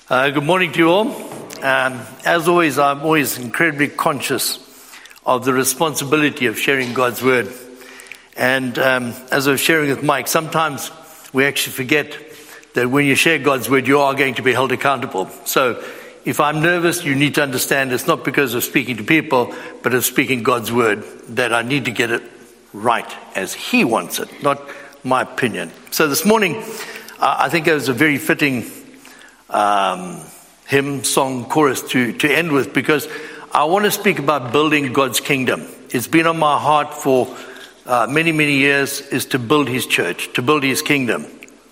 Good morning to you all. As always, I'm always incredibly conscious of the responsibility of sharing God's Word. And as I was sharing with Mike, sometimes we actually forget that when you share God's Word, you are going to be held accountable. So if I'm nervous, you need to understand it's not because of speaking to people, but of speaking God's Word, that I need to get it right as He wants it, not my opinion. So this morning, I think it was a very fitting hymn, song, chorus to end with, because I want to speak about building God's kingdom. It's been on my heart for many, many years, is to build His church, to build His kingdom.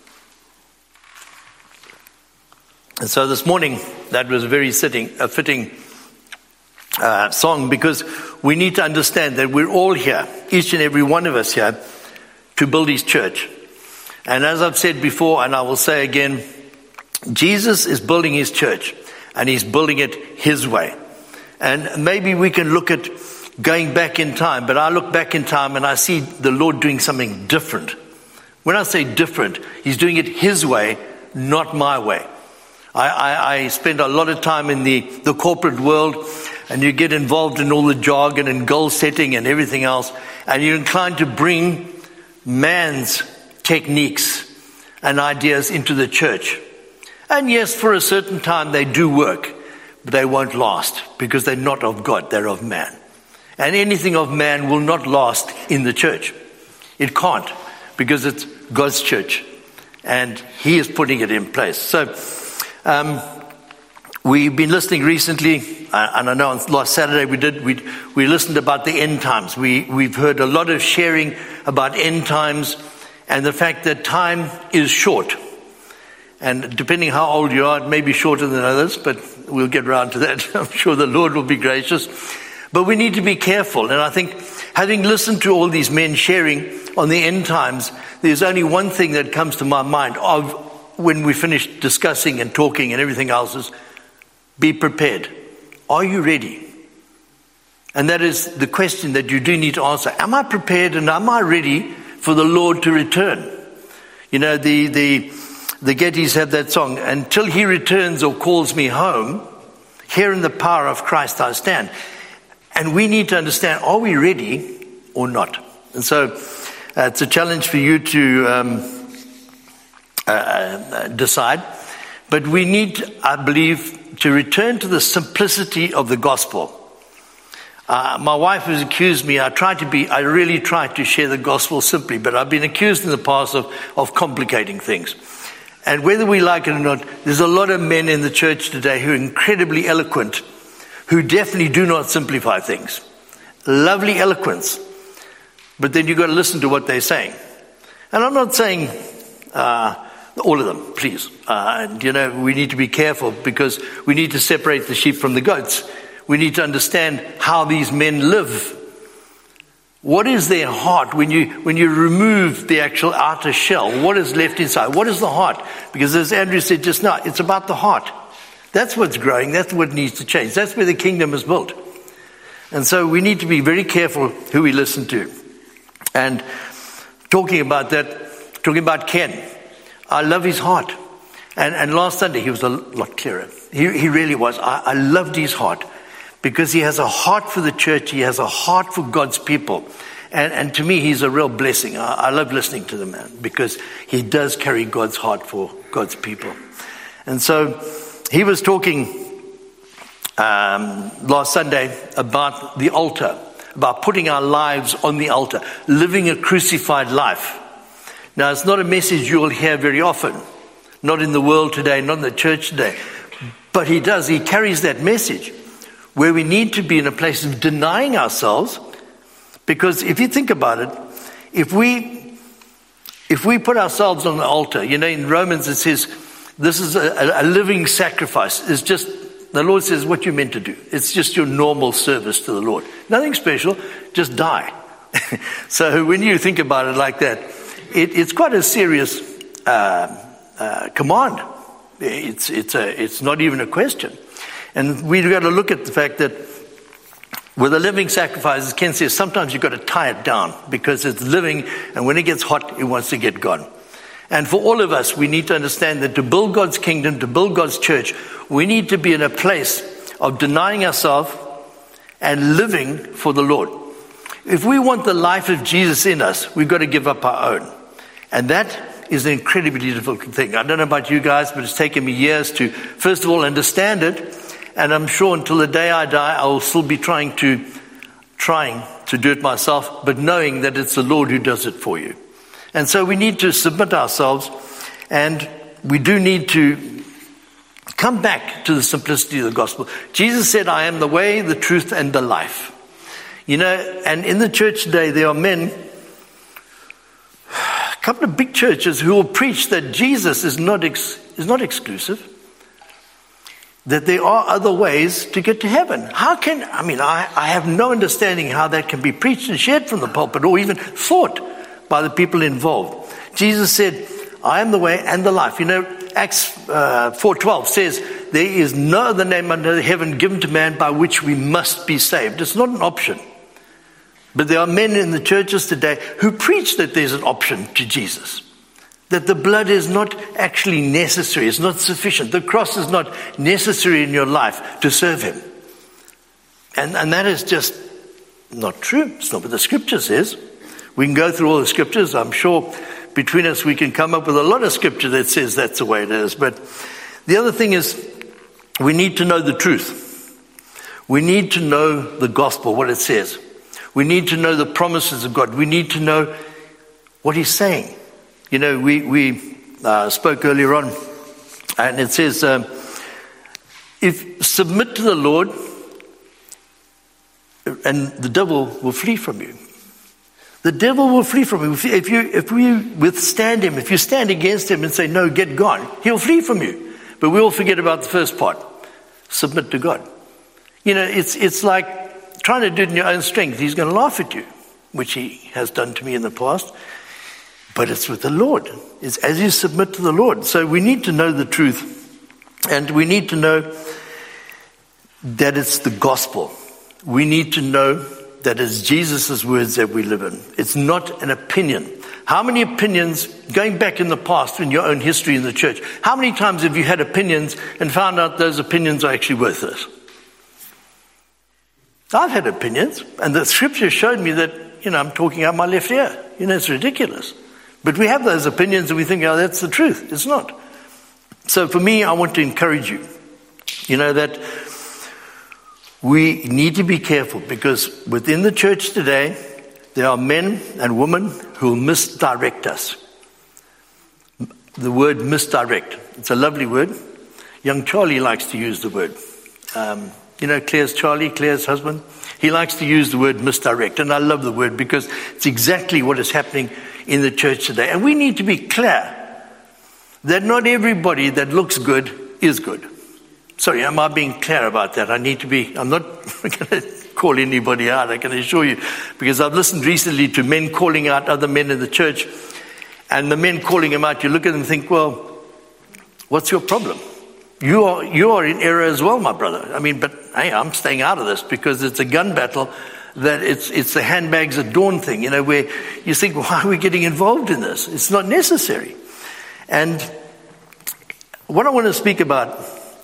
And so this morning, that was a very fitting song, because we need to understand that we're all here, each and every one of us here, to build His church. And as I've said before, and I will say again, Jesus is building His church, and He's building it His way. And maybe we can look at going back in time, but I look back in time and I see the Lord doing something different. When I say different, He's doing it His way, not my way. I spend a lot of time in the corporate world, and you get involved in all the jargon and goal setting and everything else, and you're inclined to bring man's techniques and ideas into the church. And yes, for a certain time they do work, but they won't last, because they're not of God, they're of man. And anything of man will not last in the church. It can't, because it's God's church, and He is putting it in place. So we've been listening recently, and I know on last Saturday we listened about the end times. We've heard a lot of sharing about end times and the fact that time is short. And depending how old you are, it may be shorter than others, but we'll get around to that. I'm sure the Lord will be gracious. But we need to be careful. And I think, having listened to all these men sharing on the end times, there's only one thing that comes to my mind of when we finish discussing and talking and everything else is, be prepared. Are you ready? And that is the question that you do need to answer. Am I prepared, and am I ready for the Lord to return? You know, the Gettys have that song, until He returns or calls me home, here in the power of Christ I stand. And we need to understand, are we ready or not? And so it's a challenge for you to decide. But we need, I believe, to return to the simplicity of the gospel. My wife has accused me, I really try to share the gospel simply, but I've been accused in the past of complicating things. And whether we like it or not, there's a lot of men in the church today who are incredibly eloquent, who definitely do not simplify things. Lovely eloquence. But then you've got to listen to what they're saying. And I'm not saying all of them, please. We need to be careful, because we need to separate the sheep from the goats. We need to understand how these men live. What is their heart when you remove the actual outer shell? What is left inside? What is the heart? Because as Andrew said just now, it's about the heart. That's what's growing. That's what needs to change. That's where the kingdom is built. And so we need to be very careful who we listen to. And talking about Ken, I love his heart. And last Sunday he was a lot clearer. He really was. I loved his heart, because he has a heart for the church. He has a heart for God's people. And to me, he's a real blessing. I love listening to the man, because he does carry God's heart for God's people. And so he was talking last Sunday about the altar, about putting our lives on the altar, living a crucified life. Now, it's not a message you'll hear very often, not in the world today, not in the church today. But he carries that message, where we need to be in a place of denying ourselves. Because if you think about it, if we put ourselves on the altar, in Romans it says, this is a living sacrifice. It's just, the Lord says, what you're meant to do. It's just your normal service to the Lord. Nothing special, just die. So when you think about it like that, it's quite a serious command. It's not even a question. And we've got to look at the fact that with a living sacrifice, as Ken says, sometimes you've got to tie it down, because it's living, and when it gets hot, it wants to get gone. And for all of us, we need to understand that to build God's kingdom, to build God's church, we need to be in a place of denying ourselves and living for the Lord. If we want the life of Jesus in us, we've got to give up our own. And that is an incredibly difficult thing. I don't know about you guys, but it's taken me years to, first of all, understand it. And I'm sure until the day I die, I will still be trying to do it myself, but knowing that it's the Lord who does it for you. And so we need to submit ourselves, and we do need to come back to the simplicity of the gospel. Jesus said, I am the way, the truth, and the life. You know, and in the church today, there are men, a couple of big churches who will preach that Jesus is not exclusive, that there are other ways to get to heaven. I have no understanding how that can be preached and shared from the pulpit or even thought by the people involved. Jesus said, I am the way and the life. You know, Acts 4:12 says, there is no other name under heaven given to man by which we must be saved. It's not an option. But there are men in the churches today who preach that there's an option to Jesus. That the blood is not actually necessary. It's not sufficient. The cross is not necessary in your life to serve him. And that is just not true. It's not what the scripture says. We can go through all the scriptures. I'm sure between us we can come up with a lot of scripture that says that's the way it is. But the other thing is we need to know the truth. We need to know the gospel, what it says. We need to know the promises of God. We need to know what he's saying. You know, we spoke earlier on, and it says, if submit to the Lord, and the devil will flee from you. The devil will flee from you. If we withstand him, if you stand against him and say, no, get gone, he'll flee from you. But we all forget about the first part. Submit to God. You know, it's like trying to do it in your own strength. He's going to laugh at you, which he has done to me in the past. But it's with the Lord. It's as you submit to the Lord. So we need to know the truth. And we need to know that it's the gospel. We need to know that it's Jesus' words that we live in. It's not an opinion. How many opinions, going back in the past in your own history in the church, how many times have you had opinions and found out those opinions are actually worthless? I've had opinions, and the scripture showed me that, I'm talking out my left ear. It's ridiculous. But we have those opinions and we think, that's the truth. It's not. So for me, I want to encourage you, that we need to be careful, because within the church today, there are men and women who will misdirect us. The word misdirect, it's a lovely word. Young Charlie likes to use the word. Claire's husband, he likes to use the word misdirect. And I love the word because it's exactly what is happening in the church today. And we need to be clear that not everybody that looks good is good. Sorry, am I being clear about that? I'm not going to call anybody out, I can assure you, because I've listened recently to men calling out other men in the church, and the men calling them out, you look at them and think, well, what's your problem? You are in error as well, my brother. But hey, I'm staying out of this because it's a gun battle, that it's the handbags at dawn thing, where you think, why are we getting involved in this? It's not necessary. And what I want to speak about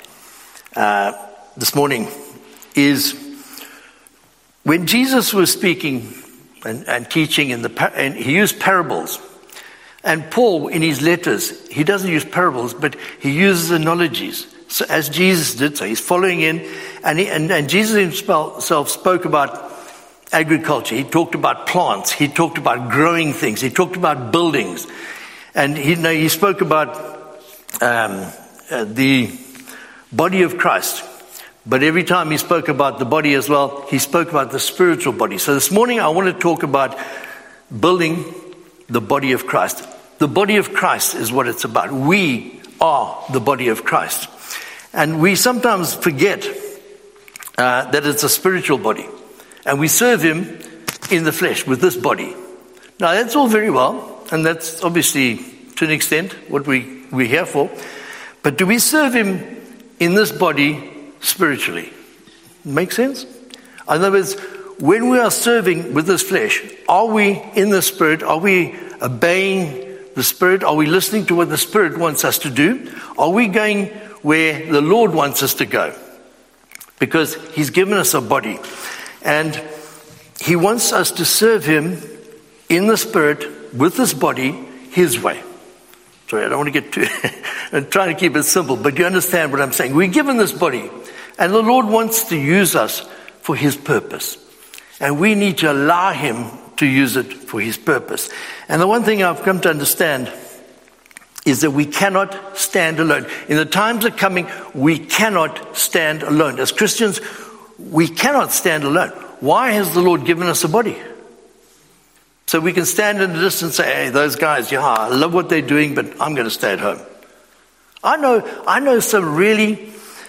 this morning is when Jesus was speaking and teaching and he used parables. And Paul, in his letters, he doesn't use parables, but he uses analogies. So as Jesus did, so he's following in, and Jesus himself spoke about agriculture. He talked about plants. He talked about growing things. He talked about buildings, and he spoke about the body of Christ. But every time he spoke about the body as well, he spoke about the spiritual body. So this morning I want to talk about building the body of Christ. The body of Christ is what it's about. We are the body of Christ. And we sometimes forget that it's a spiritual body. And we serve him in the flesh with this body. Now that's all very well, and that's obviously to an extent what we're here for. But do we serve him in this body spiritually? Make sense? In other words, when we are serving with this flesh, are we in the spirit? Are we obeying the Spirit? Are we listening to what the Spirit wants us to do? Are we going where the Lord wants us to go? Because He's given us a body, and He wants us to serve Him in the Spirit, with this body, His way. Sorry, I don't want to get too... I'm trying to keep it simple, but you understand what I'm saying. We're given this body, and the Lord wants to use us for His purpose. And we need to allow Him to use it for His purpose. And the one thing I've come to understand is that we cannot stand alone. In the times that are coming, we cannot stand alone. As Christians, we cannot stand alone. Why has the Lord given us a body? So we can stand in the distance and say, hey, those guys, yeah, I love what they're doing, but I'm going to stay at home. I know some really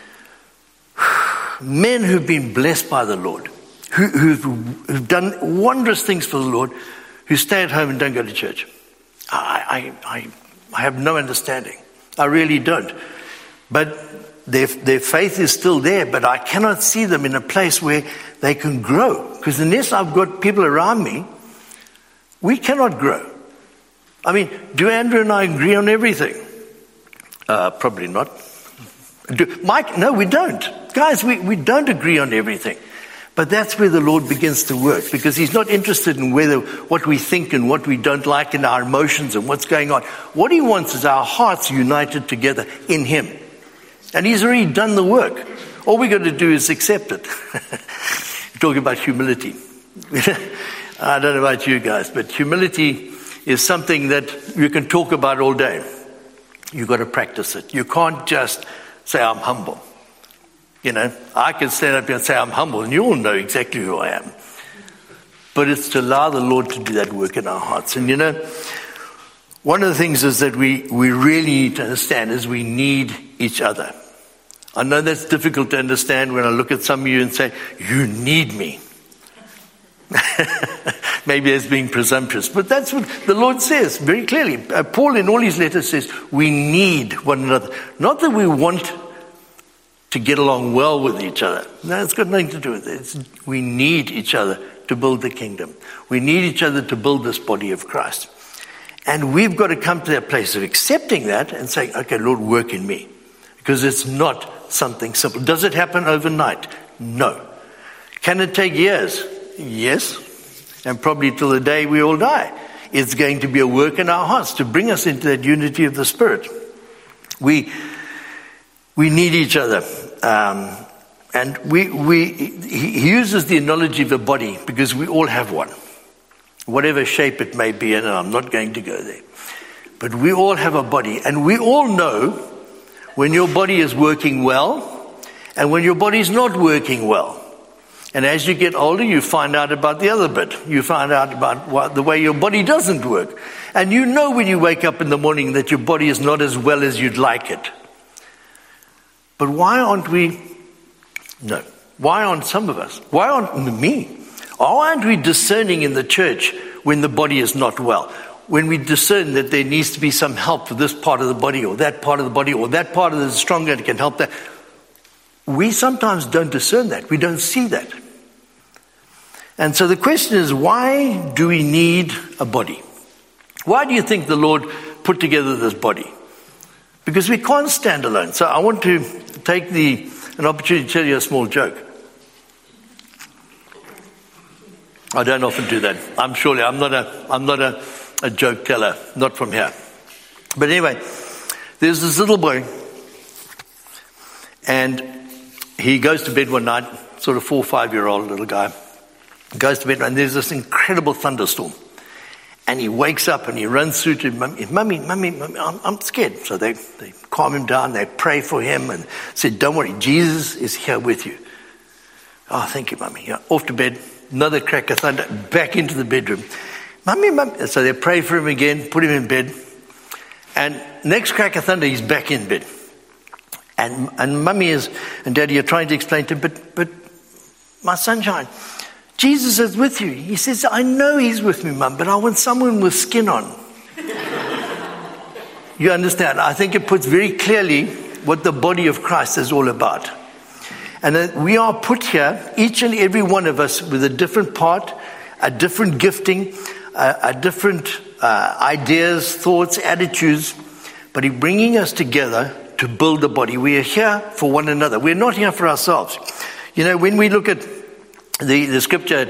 men who've been blessed by the Lord, who've done wondrous things for the Lord, who stay at home and don't go to church. I have no understanding. I really don't. But their faith is still there, but I cannot see them in a place where they can grow. Because unless I've got people around me, we cannot grow. I mean, do Andrew and I agree on everything? Probably not. Mike, no, we don't. Guys, we don't agree on everything. But that's where the Lord begins to work, because He's not interested in what we think and what we don't like and our emotions and what's going on. What He wants is our hearts united together in Him. And He's already done the work. All we got to do is accept it. Talking about humility. I don't know about you guys, but humility is something that you can talk about all day. You've got to practice it. You can't just say, I'm humble. You know, I can stand up here and say, I'm humble, and you all know exactly who I am. But it's to allow the Lord to do that work in our hearts. And you know, one of the things is that we really need to understand is we need each other. I know that's difficult to understand when I look at some of you and say, you need me. Maybe it's being presumptuous, but that's what the Lord says very clearly. Paul in all his letters says, we need one another. Not that we want to get along well with each other. No, it's got nothing to do with it. We need each other to build the kingdom. We need each other to build this body of Christ. And we've got to come to that place of accepting that and saying, okay, Lord, work in me. Because it's not something simple. Does it happen overnight? No. Can it take years? Yes. And probably till the day we all die. It's going to be a work in our hearts to bring us into that unity of the Spirit. We need each other. And he uses the analogy of a body because we all have one. Whatever shape it may be, and I'm not going to go there. But we all have a body. And we all know when your body is working well and when your body is not working well. And as you get older, you find out about the other bit. You find out about the way your body doesn't work. And you know when you wake up in the morning that your body is not as well as you'd like it. But why aren't we? No. Why aren't some of us? Why aren't me? Why aren't we discerning in the church when the body is not well? When we discern that there needs to be some help for this part of the body or that part of the body or that part of the stronger and can help that. We sometimes don't discern that. We don't see that. And so the question is, why do we need a body? Why do you think the Lord put together this body? Because we can't stand alone. So I want to take an opportunity to tell you a small joke. I don't often do that. I'm not a joke teller, not from here. But anyway, there's this little boy, and he goes to bed one night, sort of 4 or 5 year old little guy. Goes to bed, and there's this incredible thunderstorm. And he wakes up and he runs through to Mummy, I'm scared. So they calm him down, they pray for him and said, don't worry, Jesus is here with you. Oh, thank you, Mummy. Yeah, off to bed, another crack of thunder, back into the bedroom. Mummy. So they pray for him again, put him in bed. And next crack of thunder, he's back in bed. And Mummy and Daddy are trying to explain to him, but my sunshine, Jesus is with you. He says, I know He's with me, Mum, but I want someone with skin on. You understand? I think it puts very clearly what the body of Christ is all about. And that we are put here, each and every one of us, with a different part, a different gifting, different ideas, thoughts, attitudes, but He's bringing us together to build the body. We are here for one another. We're not here for ourselves. You know, when we look at the scripture,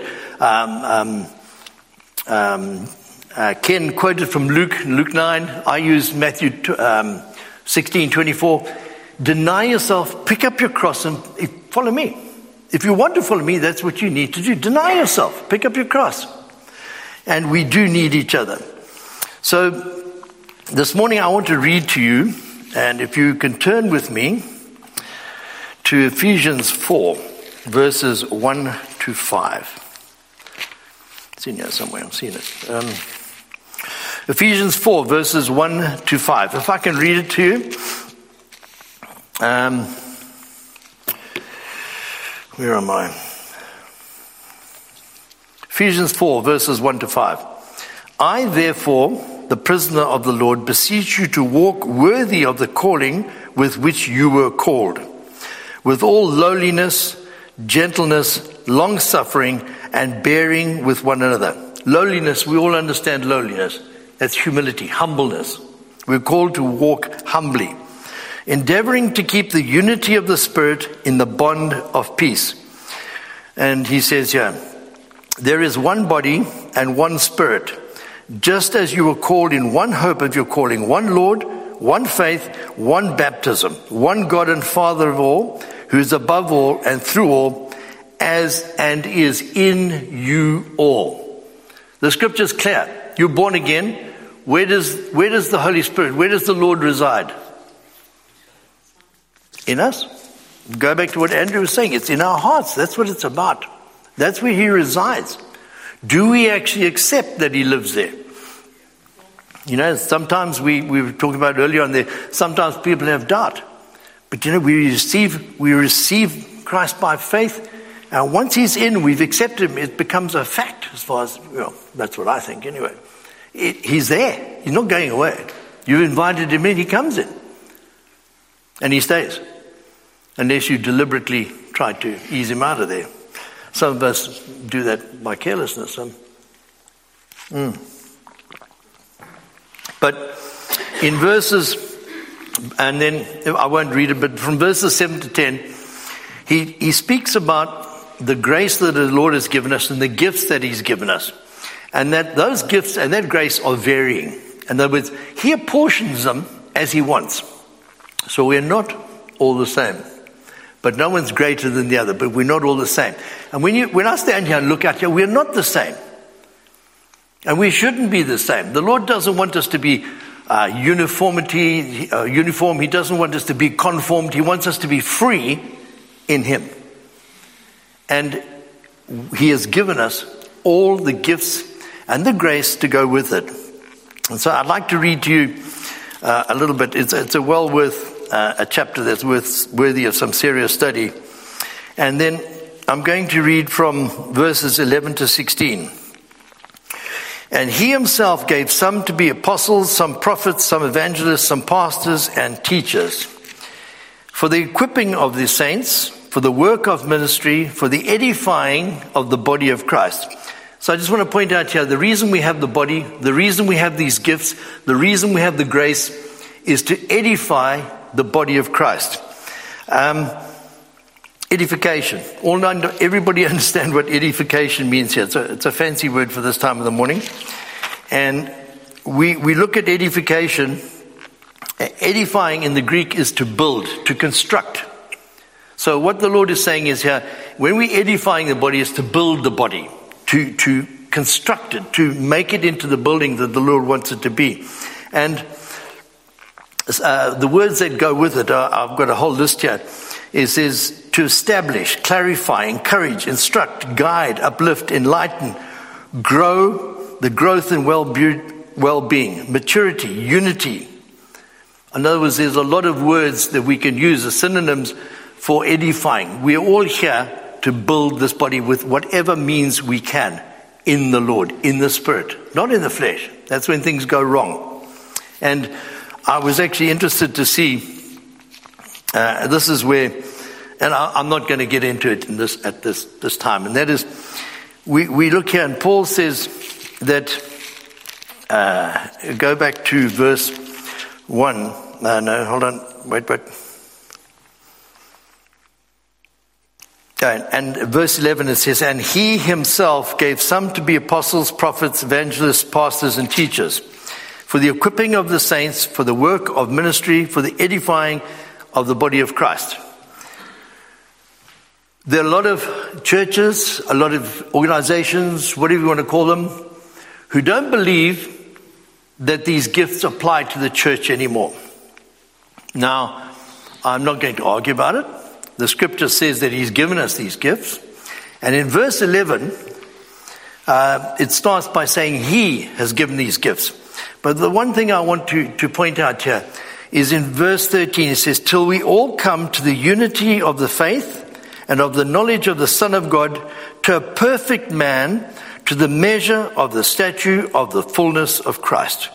Ken quoted from Luke 9. I use Matthew 16:24. Deny yourself, pick up your cross, and follow me. If you want to follow me, that's what you need to do. Deny yourself, pick up your cross. And we do need each other. So this morning I want to read to you, and if you can turn with me to Ephesians 4, verses 1 to 5. It's in here somewhere, I've seen it. Ephesians 4, verses 1 to 5. If I can read it to you. Where am I? Ephesians 4, verses 1 to 5. I, therefore, the prisoner of the Lord, beseech you to walk worthy of the calling with which you were called, with all lowliness, gentleness, long-suffering, and bearing with one another. Lowliness, we all understand lowliness. That's humility, humbleness. We're called to walk humbly, endeavoring to keep the unity of the Spirit in the bond of peace. And he says here, there is one body and one Spirit, just as you were called in one hope of your calling, one Lord, one faith, one baptism, one God and Father of all, who is above all and through all, as and is in you all. The scripture is clear. You're born again. Where does the Holy Spirit, where does the Lord reside? In us. Go back to what Andrew was saying. It's in our hearts. That's what it's about. That's where He resides. Do we actually accept that He lives there? You know, sometimes we were talking about earlier on there, sometimes people have doubt. But you know, we receive Christ by faith. And once He's in, we've accepted Him, it becomes a fact as far as, well, that's what I think anyway. He's there. He's not going away. You've invited Him in, He comes in. And He stays. Unless you deliberately try to ease Him out of there. Some of us do that by carelessness. But in verses, and then I won't read it, but from verses 7 to 10, he speaks about the grace that the Lord has given us and the gifts that He's given us. And that those gifts and that grace are varying. In other words, He apportions them as He wants. So we're not all the same. But no one's greater than the other, but we're not all the same. And when I stand here and look at you, we're not the same. And we shouldn't be the same. The Lord doesn't want us to be uniform. He doesn't want us to be conformed. He wants us to be free in Him. And He has given us all the gifts and the grace to go with it. And so I'd like to read to you a little bit. It's a well worth a chapter that's worthy of some serious study. And then I'm going to read from verses 11 to 16. And He Himself gave some to be apostles, some prophets, some evangelists, some pastors and teachers, for the equipping of the saints, for the work of ministry, for the edifying of the body of Christ. So I just want to point out here, the reason we have the body, the reason we have these gifts, the reason we have the grace is to edify the body of Christ. Edification. Everybody understand what edification means here. It's a fancy word for this time of the morning. And we look at edification. Edifying in the Greek is to build, to construct. So what the Lord is saying is here, when we're edifying the body, is to build the body, to construct it, to make it into the building that the Lord wants it to be. And the words that go with it, I've got a whole list here. It says to establish, clarify, encourage, instruct, guide, uplift, enlighten, grow, the growth and well-being, maturity, unity. In other words, there's a lot of words that we can use as synonyms for edifying. We are all here to build this body with whatever means we can in the Lord, in the Spirit, not in the flesh. That's when things go wrong. And I was actually interested to see, this is where, and I'm not going to get into it at this time, and that is, we look here and Paul says that go back to verse 1. No, hold on. Wait. Okay, and verse 11 it says, and he himself gave some to be apostles, prophets, evangelists, pastors, and teachers, for the equipping of the saints, for the work of ministry, for the edifying of the body of Christ. There are a lot of churches, a lot of organizations, whatever you want to call them, who don't believe that these gifts apply to the church anymore. Now, I'm not going to argue about it. The scripture says that he's given us these gifts. And in verse 11, it starts by saying he has given these gifts. But the one thing I want to point out here is in verse 13, it says, till we all come to the unity of the faith and of the knowledge of the Son of God, to a perfect man, to the measure of the stature of the fullness of Christ.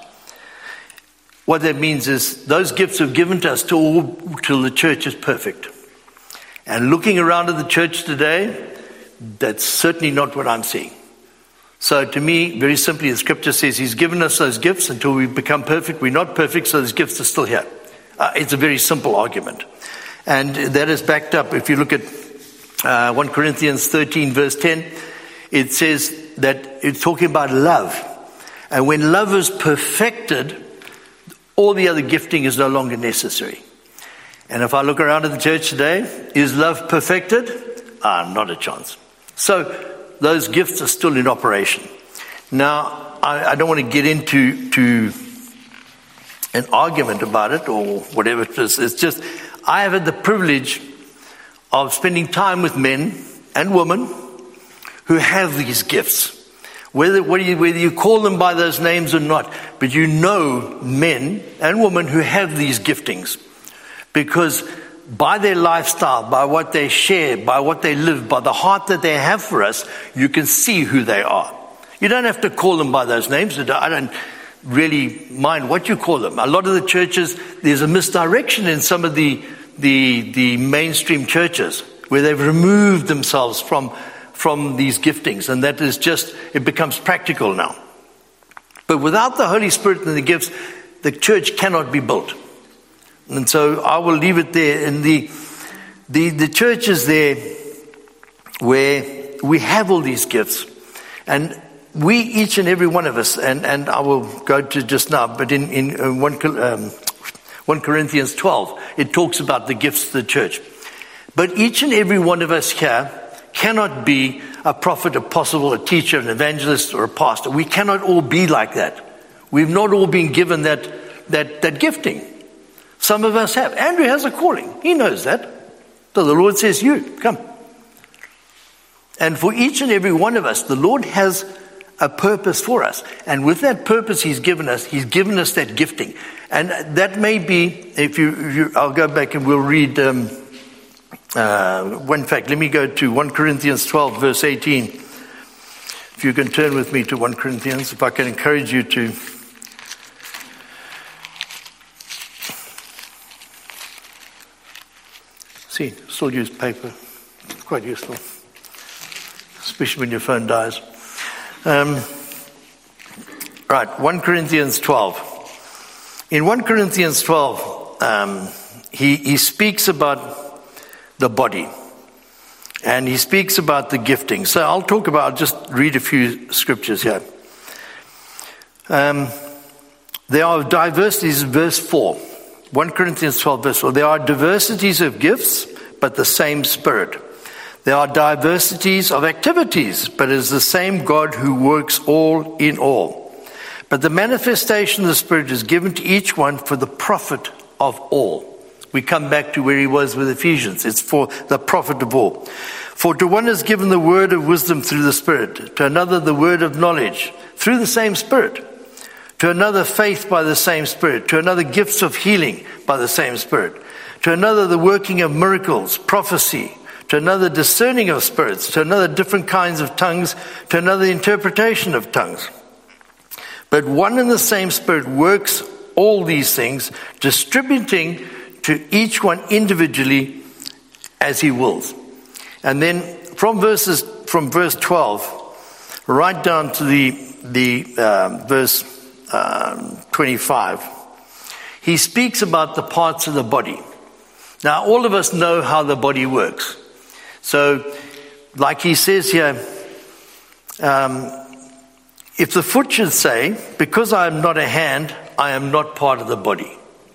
What that means is those gifts are given to us till the church is perfect. And looking around at the church today, that's certainly not what I'm seeing. So to me, very simply, the scripture says he's given us those gifts until we become perfect. We're not perfect, so those gifts are still here. It's a very simple argument. And that is backed up. If you look at 1 Corinthians 13, verse 10, it says that it's talking about love. And when love is perfected, all the other gifting is no longer necessary. And if I look around at the church today, is love perfected? Not a chance. So those gifts are still in operation. Now, I don't want to get into an argument about it or whatever it is. It's just, I have had the privilege of spending time with men and women who have these gifts. Whether you call them by those names or not, but you know men and women who have these giftings. Because by their lifestyle, by what they share, by what they live, by the heart that they have for us, you can see who they are. You don't have to call them by those names. I don't really mind what you call them. A lot of the churches, there's a misdirection in some of the mainstream churches where they've removed themselves from these giftings, and that is just, it becomes practical now. But without the Holy Spirit and the gifts, the church cannot be built. And so I will leave it there. And the church is there where we have all these gifts, and we, each and every one of us, and I will go to just now, but in 1 Corinthians 12, it talks about the gifts of the church. But each and every one of us here cannot be a prophet, apostle, a teacher, an evangelist, or a pastor. We cannot all be like that. We've not all been given that gifting. Some of us have. Andrew has a calling. He knows that. So the Lord says, you, come. And for each and every one of us, the Lord has a purpose for us. And with that purpose He's given us that gifting. And that may be, if I'll go back and we'll read, in fact, let me go to 1 Corinthians 12, verse 18. If you can turn with me to 1 Corinthians, if I can encourage you to. See, still use paper. It's quite useful, especially when your phone dies. Right, 1 Corinthians 12. In 1 Corinthians 12, he speaks about the body. And he speaks about the gifting. So I'll just read a few scriptures here. There are diversities, verse 4. 1 Corinthians 12, verse 4. There are diversities of gifts, but the same Spirit. There are diversities of activities, but it is the same God who works all in all. But the manifestation of the Spirit is given to each one for the profit of all. We come back to where he was with Ephesians. It's for the profit of all. For to one is given the word of wisdom through the Spirit, to another the word of knowledge through the same Spirit, to another faith by the same Spirit, to another gifts of healing by the same Spirit, to another the working of miracles, prophecy, to another discerning of spirits, to another different kinds of tongues, to another interpretation of tongues. But one and the same Spirit works all these things, distributing to each one individually as he wills. And then from verse 12 right down to the verse 25, he speaks about the parts of the body. Now, all of us know how the body works. So, like he says here, if the foot should say, because I am not a hand, I am not part of the body.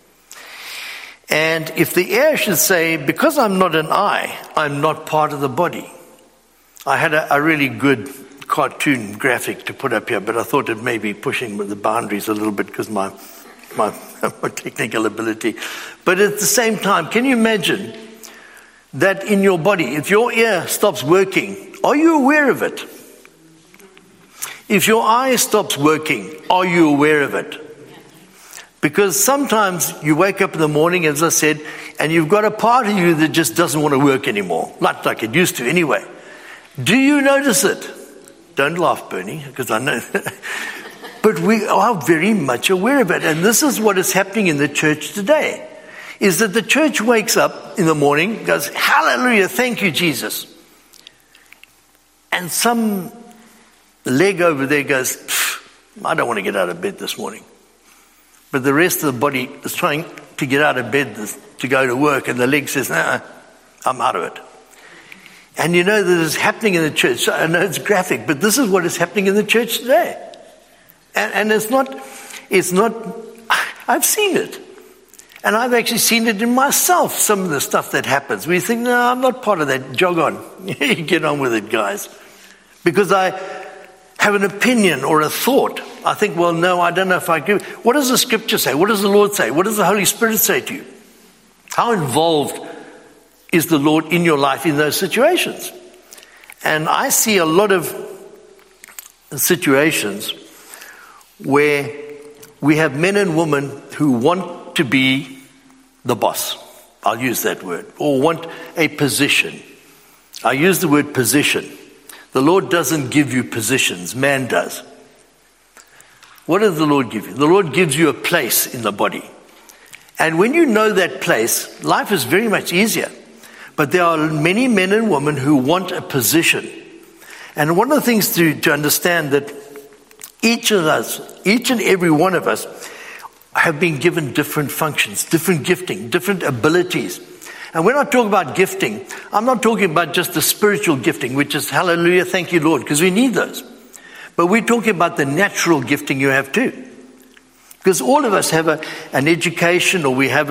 And if the ear should say, because I'm not an eye, I'm not part of the body. I had a really good cartoon graphic to put up here, but I thought it may be pushing the boundaries a little bit because my technical ability. But at the same time, can you imagine that in your body, if your ear stops working, are you aware of it? If your eye stops working, are you aware of it? Because sometimes you wake up in the morning, as I said, and you've got a part of you that just doesn't want to work anymore, not like it used to anyway. Do you notice it? Don't laugh, Bernie, because I know. But we are very much aware of it. And this is what is happening in the church today, is that the church wakes up in the morning, goes, hallelujah, thank you, Jesus. And some leg over there goes, I don't want to get out of bed this morning. But the rest of the body is trying to get out of bed to go to work, and the leg says, no, I'm out of it. And you know that it's happening in the church. I know it's graphic, but this is what is happening in the church today. And it's not, I've seen it. And I've actually seen it in myself, some of the stuff that happens. We think, no, I'm not part of that. Jog on. Get on with it, guys. Because I have an opinion or a thought. I think, well, no, I don't know if I agree. What does the scripture say? What does the Lord say? What does the Holy Spirit say to you? How involved is the Lord in your life in those situations? And I see a lot of situations where we have men and women who want to be the boss. I'll use that word. Or want a position. I use the word position. The Lord doesn't give you positions. Man does. What does the Lord give you? The Lord gives you a place in the body. And when you know that place, life is very much easier. But there are many men and women who want a position. And one of the things to understand that each of us, each and every one of us, have been given different functions, different gifting, different abilities. And when I talk about gifting, I'm not talking about just the spiritual gifting, which is hallelujah, thank you, Lord, because we need those. But we're talking about the natural gifting you have too. Because all of us have an education, or we have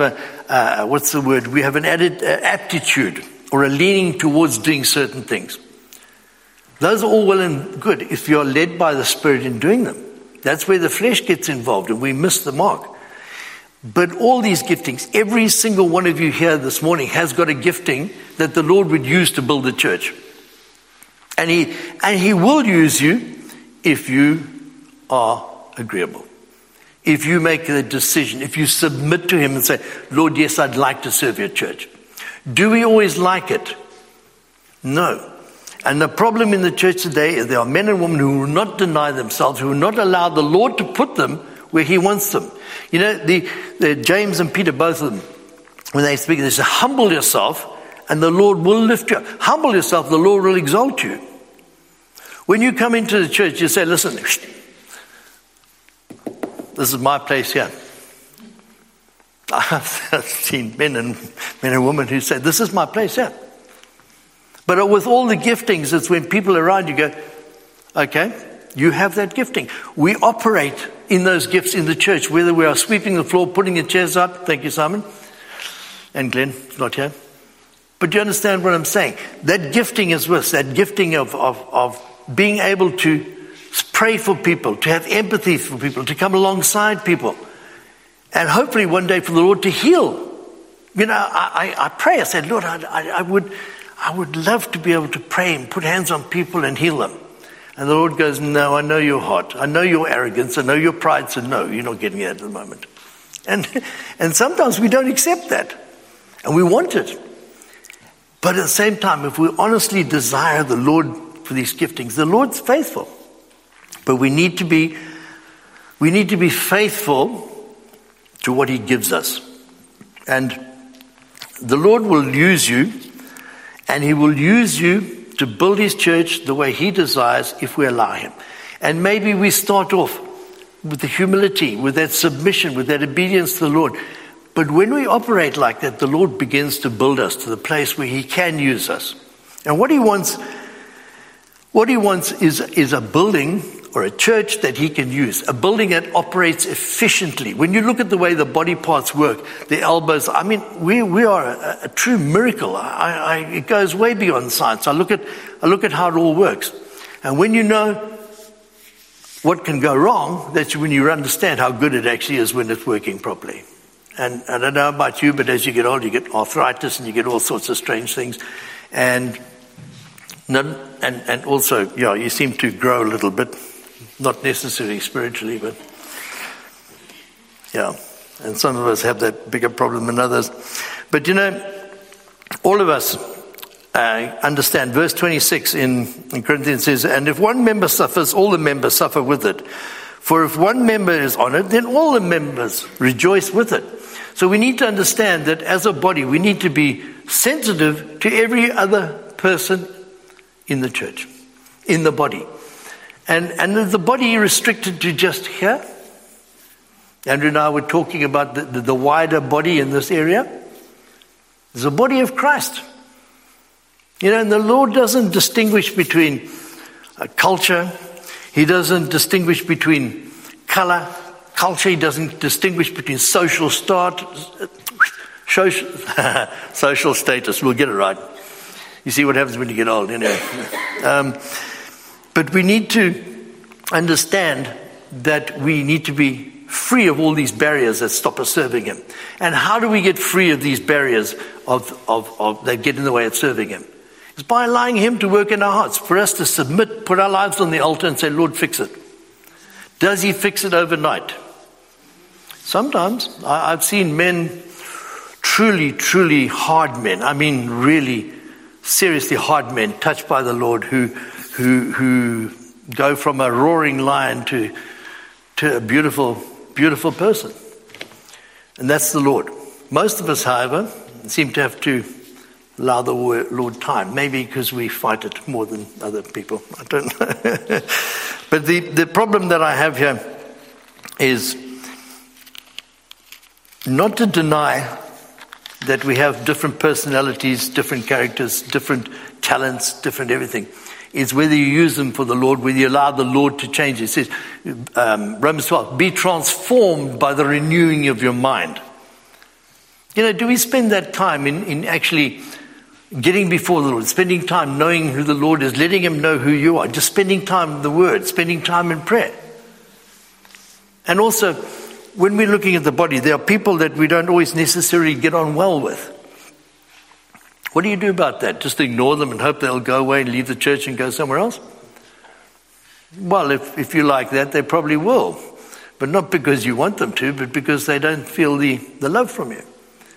we have an added aptitude or a leaning towards doing certain things. Those are all well and good if you're led by the Spirit in doing them. That's where the flesh gets involved and we miss the mark. But all these giftings, every single one of you here this morning has got a gifting that the Lord would use to build the church. And he will use you if you are agreeable. If you make the decision, if you submit to him and say, Lord, yes, I'd like to serve your church. Do we always like it? No. And the problem in the church today is there are men and women who will not deny themselves, who will not allow the Lord to put them where he wants them. You know, the James and Peter, both of them, when they speak, they say, humble yourself and the Lord will lift you up. Humble yourself, the Lord will exalt you. When you come into the church, you say, listen, this is my place here. I've seen men and women who say, this is my place here. But with all the giftings, it's when people around you go, okay, you have that gifting. We operate in those gifts in the church, whether we are sweeping the floor, putting the chairs up. Thank you, Simon. And Glenn, not here. But do you understand what I'm saying? That gifting is with that gifting of being able to pray for people, to have empathy for people, to come alongside people. And hopefully one day for the Lord to heal. You know, I pray, I said, Lord, I would love to be able to pray and put hands on people and heal them. And the Lord goes, no, I know your heart. I know your arrogance. I know your pride. So no, you're not getting that at the moment. And sometimes we don't accept that. And we want it. But at the same time, if we honestly desire the Lord for these giftings, the Lord's faithful. But we need to be faithful to what he gives us. And the Lord will use you, and he will use you to build his church the way he desires if we allow him. And maybe we start off with the humility, with that submission, with that obedience to the Lord. But when we operate like that, the Lord begins to build us to the place where he can use us. And what he wants is a building or a church that he can use, a building that operates efficiently. When you look at the way the body parts work, the elbows, I mean, we are a true miracle. It goes way beyond science. I look at how it all works. And when you know what can go wrong, that's when you understand how good it actually is when it's working properly. And I don't know about you, but as you get older, you get arthritis and you get all sorts of strange things. And also, you seem to grow a little bit. Not necessarily spiritually, but and some of us have that bigger problem than others. But all of us understand. Verse 26 in Corinthians says, and if one member suffers, all the members suffer with it. For if one member is honored, then all the members rejoice with it. So we need to understand that as a body, we need to be sensitive to every other person in the church, in the body. And is the body restricted to just here? Andrew and I were talking about the wider body in this area. There's a body of Christ. And the Lord doesn't distinguish between culture. He doesn't distinguish between culture. He doesn't distinguish between social status. We'll get it right. You see what happens when you get old, But we need to understand that we need to be free of all these barriers that stop us serving him. And how do we get free of these barriers that get in the way of serving him? It's by allowing him to work in our hearts, for us to submit, put our lives on the altar and say, Lord, fix it. Does he fix it overnight? Sometimes. I've seen men, truly, truly hard men. I mean, really, seriously hard men, touched by the Lord, who go from a roaring lion to a beautiful, beautiful person. And that's the Lord. Most of us, however, seem to have to allow the Lord time. Maybe because we fight it more than other people. I don't know. But the problem that I have here is not to deny that we have different personalities, different characters, different talents, different everything. It's whether you use them for the Lord, whether you allow the Lord to change. It says, Romans 12, be transformed by the renewing of your mind. Do we spend that time in actually getting before the Lord, spending time knowing who the Lord is, letting him know who you are, just spending time in the Word, spending time in prayer? And also, when we're looking at the body, there are people that we don't always necessarily get on well with. What do you do about that? Just ignore them and hope they'll go away and leave the church and go somewhere else? Well, if you like that, they probably will. But not because you want them to, but because they don't feel the love from you.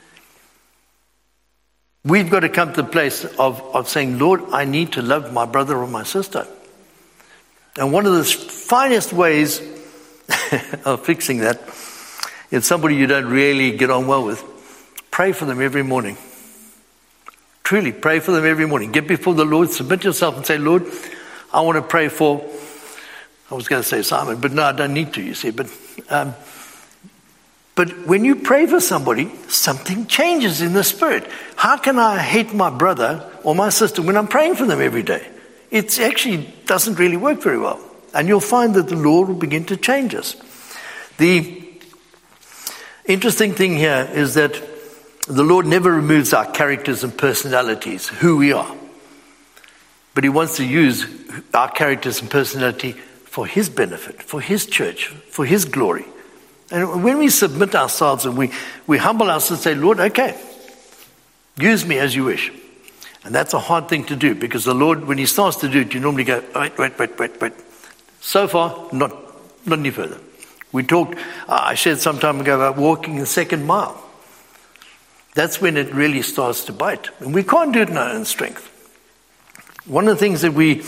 We've got to come to the place of saying, Lord, I need to love my brother or my sister. And one of the finest ways of fixing that is somebody you don't really get on well with. Pray for them every morning. Truly, pray for them every morning. Get before the Lord, submit yourself and say, Lord, I want to pray for, I was going to say Simon, but no, I don't need to, you see. But when you pray for somebody, something changes in the spirit. How can I hate my brother or my sister when I'm praying for them every day? It actually doesn't really work very well. And you'll find that the Lord will begin to change us. The interesting thing here is that the Lord never removes our characters and personalities, who we are. But he wants to use our characters and personality for his benefit, for his church, for his glory. And when we submit ourselves and we humble ourselves and say, Lord, okay, use me as you wish. And that's a hard thing to do, because the Lord, when he starts to do it, you normally go, wait. So far, not any further. We talked, I shared some time ago about walking the second mile. That's when it really starts to bite. And we can't do it in our own strength. One of the things that we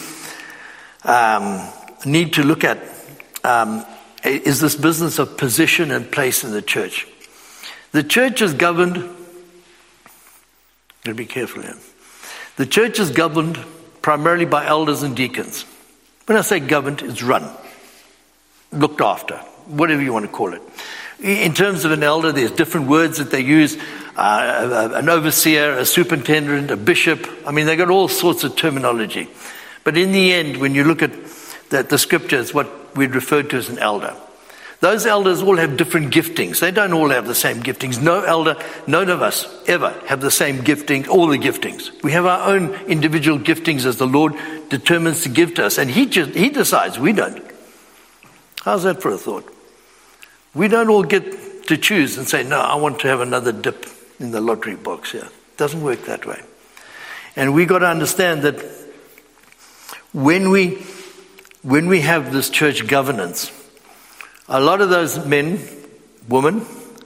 need to look at is this business of position and place in the church. The church is governed, gotta be careful here. The church is governed primarily by elders and deacons. When I say governed, it's run, looked after. whatever you want to call it. In terms of an elder, there's different words that they use. An overseer, a superintendent, a bishop. I mean, they got all sorts of terminology. But in the end, when you look at the scriptures, what we'd refer to as an elder. Those elders all have different giftings. They don't all have the same giftings. No elder, none of us ever have the same gifting, all the giftings. We have our own individual giftings as the Lord determines to give to us. And He decides, we don't. How's that for a thought? We don't all get to choose and say, no, I want to have another dip in the lottery box here. It doesn't work that way. And we got to understand that when we have this church governance, a lot of those men, women,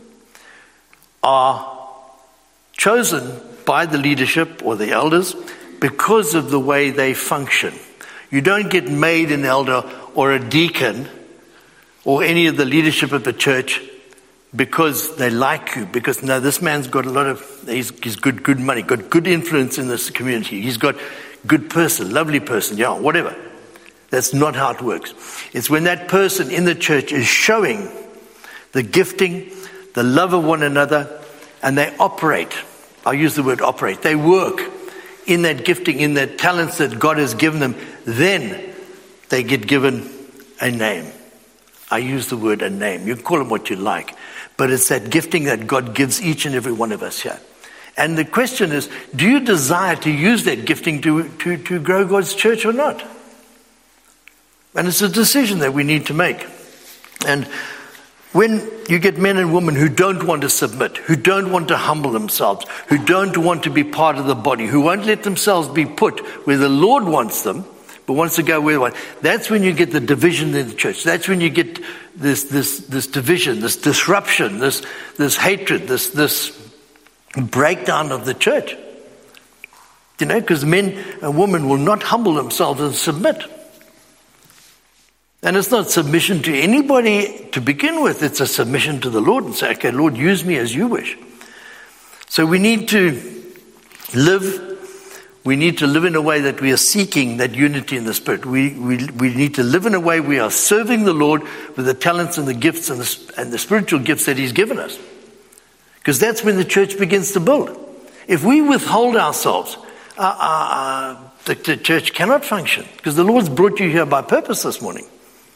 are chosen by the leadership or the elders because of the way they function. You don't get made an elder or a deacon or any of the leadership of the church because they like you, because no, this man's got he's good money, got good influence in this community, he's got good person, lovely person, yeah, whatever. That's not how it works. It's when that person in the church is showing the gifting, the love of one another, and they operate. I'll use the word operate. They work in that gifting, in that talents that God has given them. Then they get given a name. I use the word a name. You can call them what you like. But it's that gifting that God gives each and every one of us here. And the question is, do you desire to use that gifting to grow God's church or not? And it's a decision that we need to make. And when you get men and women who don't want to submit, who don't want to humble themselves, who don't want to be part of the body, who won't let themselves be put where the Lord wants them, but wants to go where they want, that's when you get the division in the church. That's when you get this division, this disruption, this hatred, this breakdown of the church. You know, because men and women will not humble themselves and submit. And it's not submission to anybody to begin with. It's a submission to the Lord and say, okay, Lord, use me as you wish. So we need to live. We need to live in a way that we are seeking that unity in the Spirit. We need to live in a way we are serving the Lord with the talents and the gifts and the spiritual gifts that He's given us. Because that's when the church begins to build. If we withhold ourselves, the church cannot function. Because the Lord's brought you here by purpose this morning.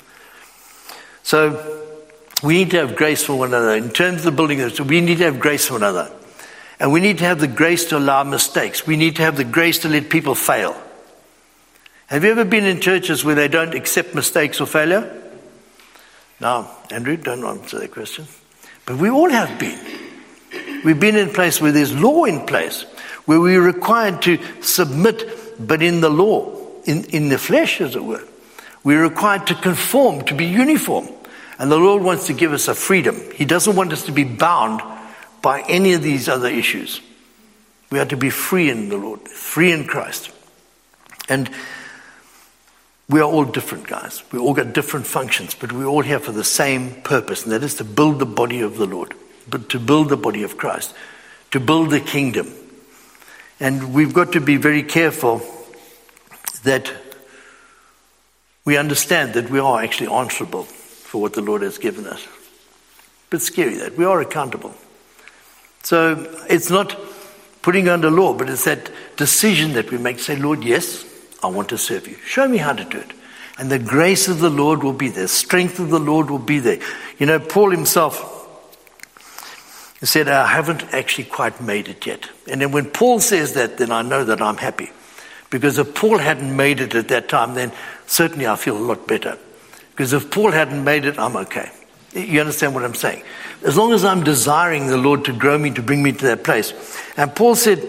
So we need to have grace for one another. In terms of the building, we need to have grace for one another. And we need to have the grace to allow mistakes. We need to have the grace to let people fail. Have you ever been in churches where they don't accept mistakes or failure? No, Andrew, don't answer that question. But we all have been. We've been in a place where there's law in place, where we're required to submit, but in the law, in the flesh, as it were. We're required to conform, to be uniform. And the Lord wants to give us a freedom. He doesn't want us to be bound by any of these other issues. We are to be free in the Lord, free in Christ. And we are all different, guys. We all got different functions, but we're all here for the same purpose, and that is to build the body of the Lord, but to build the body of Christ, to build the kingdom. And we've got to be very careful that we understand that we are actually answerable for what the Lord has given us. But scary that we are accountable. So it's not putting under law, but it's that decision that we make. Say, Lord, yes, I want to serve you. Show me how to do it. And the grace of the Lord will be there. The strength of the Lord will be there. You know, Paul himself said, I haven't actually quite made it yet. And then when Paul says that, then I know that I'm happy. Because if Paul hadn't made it at that time, then certainly I feel a lot better. Because if Paul hadn't made it, I'm okay. You understand what I'm saying? As long as I'm desiring the Lord to grow me, to bring me to that place. And Paul said,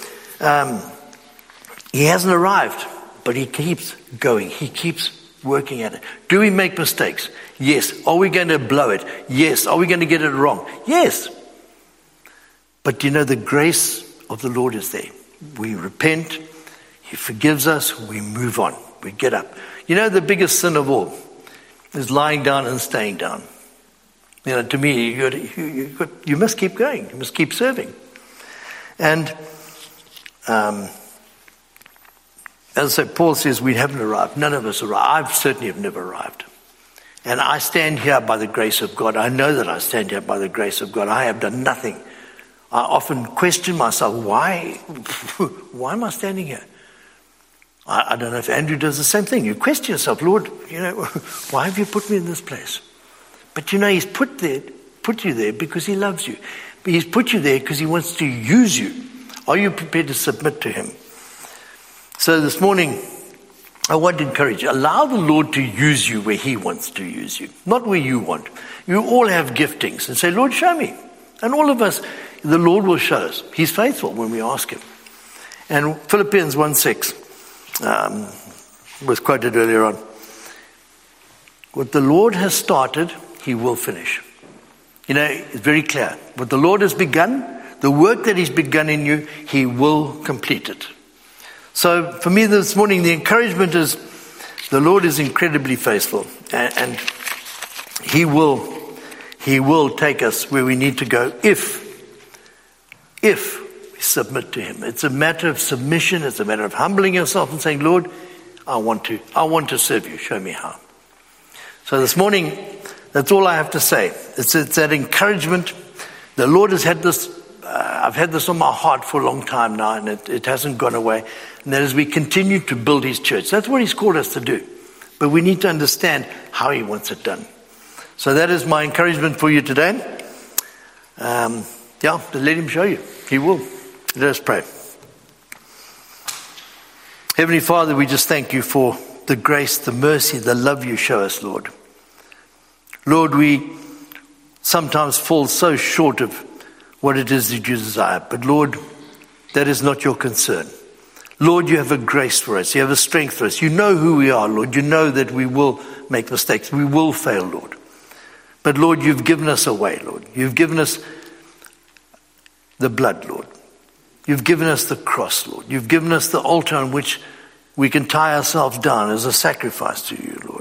he hasn't arrived, but he keeps going. He keeps working at it. Do we make mistakes? Yes. Are we going to blow it? Yes. Are we going to get it wrong? Yes. But you know, the grace of the Lord is there. We repent. He forgives us. We move on. We get up. You know, the biggest sin of all is lying down and staying down. You know, to me, you must keep going. You must keep serving. And as I said, Paul says we haven't arrived. None of us arrived. I certainly have never arrived. And I stand here by the grace of God. I know that I stand here by the grace of God. I have done nothing. I often question myself, why am I standing here? I don't know if Andrew does the same thing. You question yourself, Lord, why have you put me in this place? But he's put you there because he loves you. But he's put you there because he wants to use you. Are you prepared to submit to him? So this morning, I want to encourage you. Allow the Lord to use you where he wants to use you, not where you want. You all have giftings. And say, Lord, show me. And all of us, the Lord will show us. He's faithful when we ask him. And Philippians 1:6 was quoted earlier on. What the Lord has started, he will finish. It's very clear. What the Lord has begun, the work that he's begun in you, he will complete it. So for me this morning, the encouragement is the Lord is incredibly faithful, and he will take us where we need to go if we submit to him. It's a matter of submission. It's a matter of humbling yourself and saying, Lord, I want to serve you. Show me how. So this morning, that's all I have to say. It's that encouragement. The Lord has had this. I've had this on my heart for a long time now, and it hasn't gone away. And that is, we continue to build his church. That's what he's called us to do. But we need to understand how he wants it done. So that is my encouragement for you today. Let him show you. He will. Let us pray. Heavenly Father, we just thank you for the grace, the mercy, the love you show us, Lord. Lord, we sometimes fall so short of what it is that you desire. But Lord, that is not your concern. Lord, you have a grace for us. You have a strength for us. You know who we are, Lord. You know that we will make mistakes. We will fail, Lord. But Lord, you've given us a way, Lord. You've given us the blood, Lord. You've given us the cross, Lord. You've given us the altar on which we can tie ourselves down as a sacrifice to you, Lord.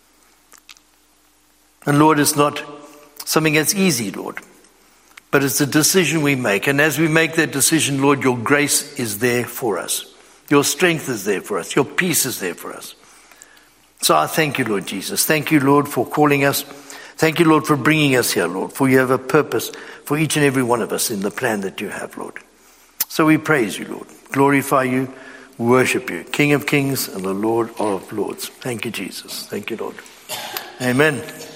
And Lord, it's not something that's easy, Lord, but it's a decision we make. And as we make that decision, Lord, your grace is there for us. Your strength is there for us. Your peace is there for us. So I thank you, Lord Jesus. Thank you, Lord, for calling us. Thank you, Lord, for bringing us here, Lord, for you have a purpose for each and every one of us in the plan that you have, Lord. So we praise you, Lord, glorify you, worship you, King of Kings and the Lord of Lords. Thank you, Jesus. Thank you, Lord. Amen.